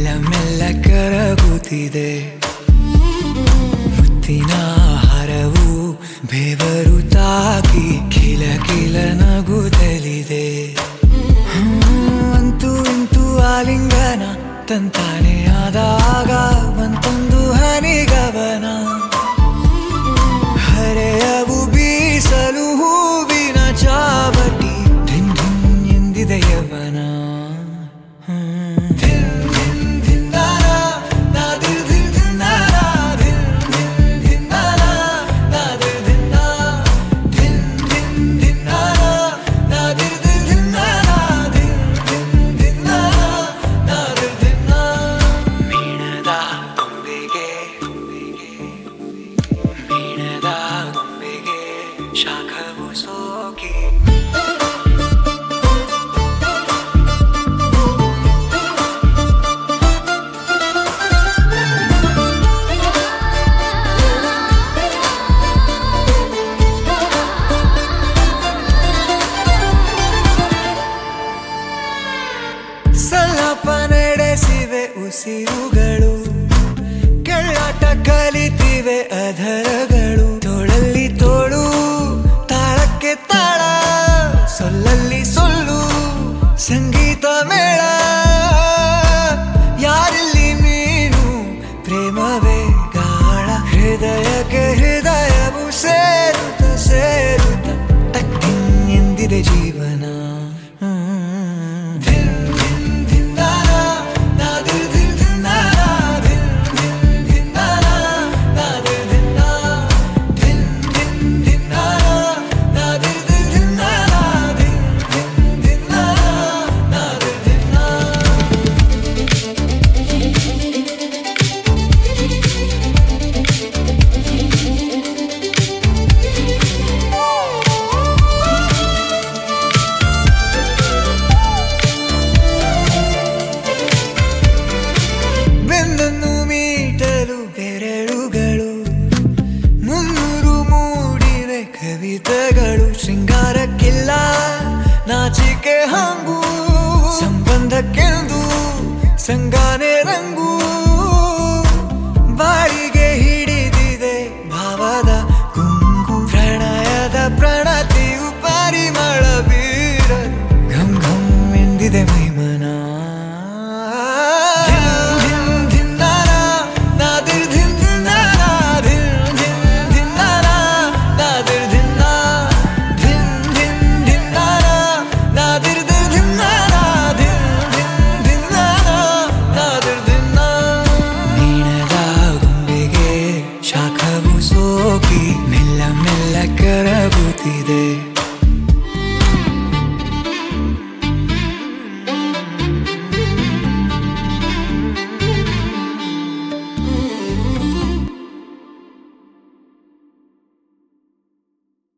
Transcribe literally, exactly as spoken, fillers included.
ಮೆಲ್ಲ ಮೆಲ್ಲ ಕರಗುತ್ತಿದೆ ಮುತ್ತಿನ ಹರವು ಬೆವರು ತಾಕಿ ಕಿಲ ಕಿಲ ನಗುತ್ತಲಿದೆ ಅಂತೂ ಇಂತೂ ಆಲಿಂಗನ ತಂತಾನೆ ಆದಾಗ ಬಂತೊಂದು ಹನಿಗವನ ಹರೆಯವು ಬೀಸಲು ಹೂವಿನ ಚಾವಟಿ ಧಿನ್ ಧಿನ್ ಎಂದಿದೆ ಯವನ ಶಾಖವು ಸೋಕಿ ಸಲ್ಲಪ ನಡೆಸಿವೆ ಉಸಿರುಗಳು ಕೆಳ್ಳಾಟ ಕಲಿತಿವೆ ಅಧರಗಳು ತೋಳಲ್ಲಿ ತೋಳು ತಾಳಕ್ಕೆ ತಾಳ ಸೊಲ್ಲಲ್ಲಿ ಸೊಲ್ಲು ಸಂಗೀತ ಮೇಳ ಯಾರಲ್ಲಿ ನೀನು ಪ್ರೇಮವೇ ಗಾಳ ಹೃದಯಕ್ಕೆ ಹೃದಯವು ಸೇರುತ್ತ ಸೇರುತ್ತ ತಕ್ಕಿನ್ ಎಂದಿದೆ ಜೀವನ ಬೆರಳುಗಳು ಮುನ್ನೂರು ಮೂಡಿವೆ ಕವಿತೆಗಳು ಶೃಂಗಾರಕ್ಕಿಲ್ಲ ನಾಚಿಕೆ ಹಂಗು ಸಂಬಂಧಕ್ಕೆಂದು ಸಂಗಾನೆ ರಂಗು